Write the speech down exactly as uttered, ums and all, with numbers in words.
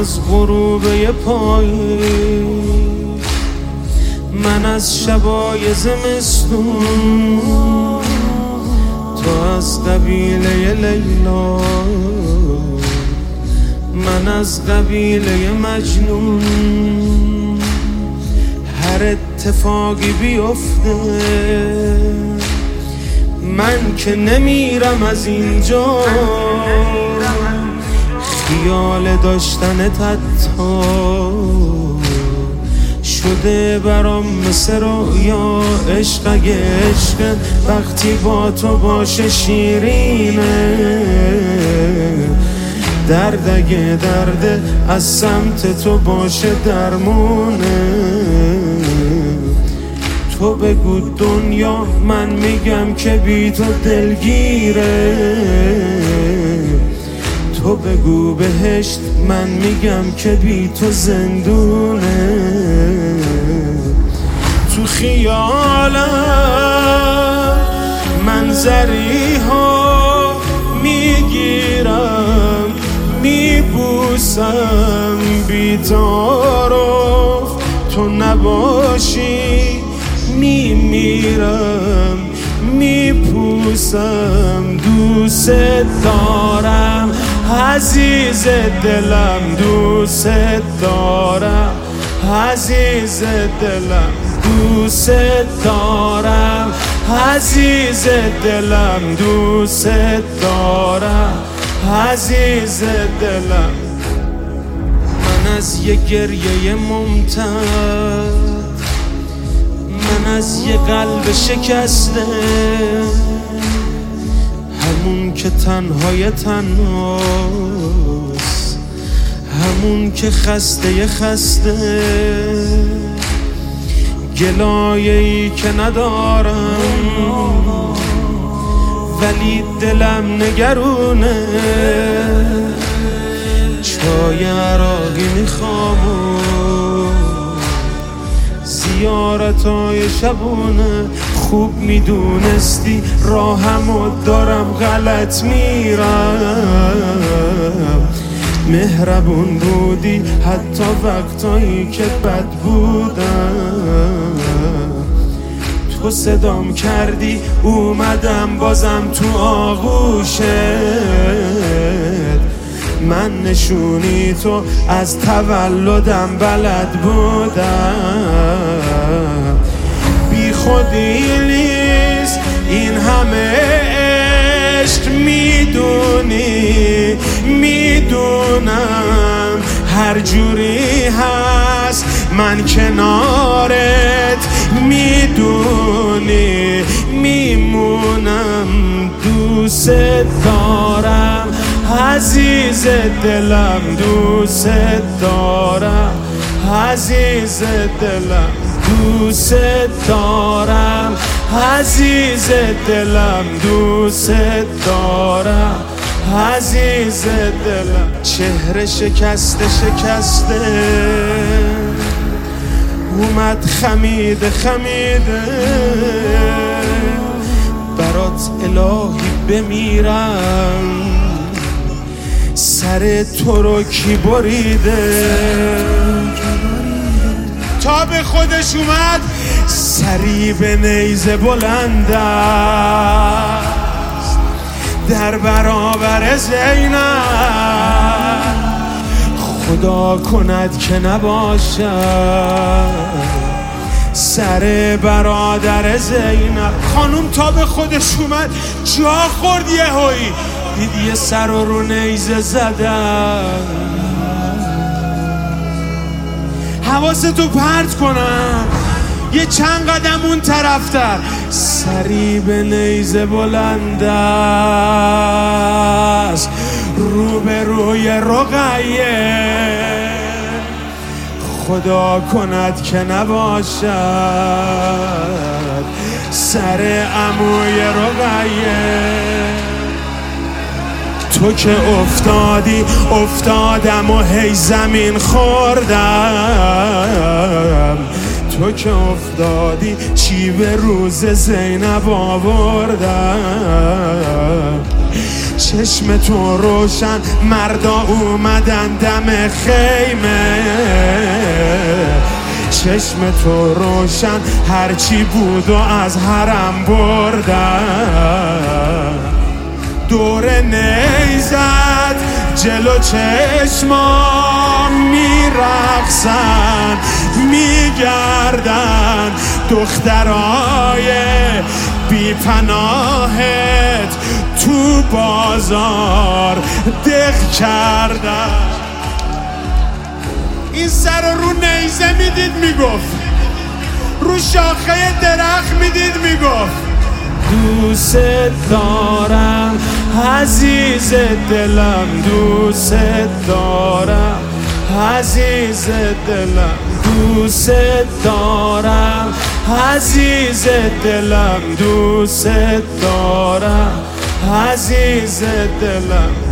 از غروبه پایی، من از شبای زمستون، تو از قبیله لیلا، من از قبیله مجنون. هر اتفاقی بیفته من که نمیرم از اینجا، خیال داشتنت حتی شده برام مثل رویا. عشق اگه عشق وقتی با تو باشه شیرینه، درد اگه درد از سمت تو باشه درمونه. تو بگو دنیا، من میگم که بی تو دلگیره. تو بگو بهشت، من میگم که بی تو زندونه. تو خیالم منظری ها میگیرم، میبوسم بی تعارف. تو نباشی میمیرم، میپوسم. دوست دارم عزیز دلم، دوست دارم عزیز دلم، دوست دارم عزیز دلم، دوست دارم عزیز دلم. من از یه گریه ممتد، من از یه قلب شکسته، همون که تنهای تنهاست، همون که خسته خسته. گلایه‌ای که ندارم ولی دلم نگرونه. چای عراقی میخوام و زیارتای شبونه. خوب میدونستی راهمو دارم غلط میرم. مهربون بودی حتی وقتایی که بد بودم. تو صدام کردی اومدم بازم تو آغوشت. من نشونی تو از تولدم بلد بودم. بی خودی نیست این همه عشق، میدونی میدونم هر جوری هست من کنارت، میدونی میمونم. دوست دارم عزیز دلم، دوست دارم عزیز دلم، دوست دارم عزیز دلم، دوست دارم عزیز دلم. چهره شکسته شکسته اومد خمیده خمیده، برات الهی بمیرم. سر تو رو کی بریده؟ تا به خودش اومد سری به نیزه بلند است در برابر زینب. خدا کند که نباشد سر برادر زینب. خانوم تا به خودش اومد جا خورد یهویی، دید یه سر رو نیزه زدن. حواستو پرت کنم یه چند قدم اون طرفتر، سری به نیزه بلند است رو به روی رقیه. خدا کند که نباشد سر عموی رقیه. تو که افتادی افتادم و هی زمین خوردم، تو که افتادی چی به روز زینب آوردم. چشم تو روشن مردا اومدن دم خیمه، چشم تو روشن هرچی بود و از حرم بردن. دور نیزد جلو چشمام میرقصن میگردن دخترای بی پناهت تو بازار دق کردن. این سر رو نیزه میدید میگفت، رو شاخه درخت میدید میگفت دوست دارم عزیز دلم، دوست دارم عزیز دلم، دوست دارم عزیز دلم، دوست دارم عزیز دلم.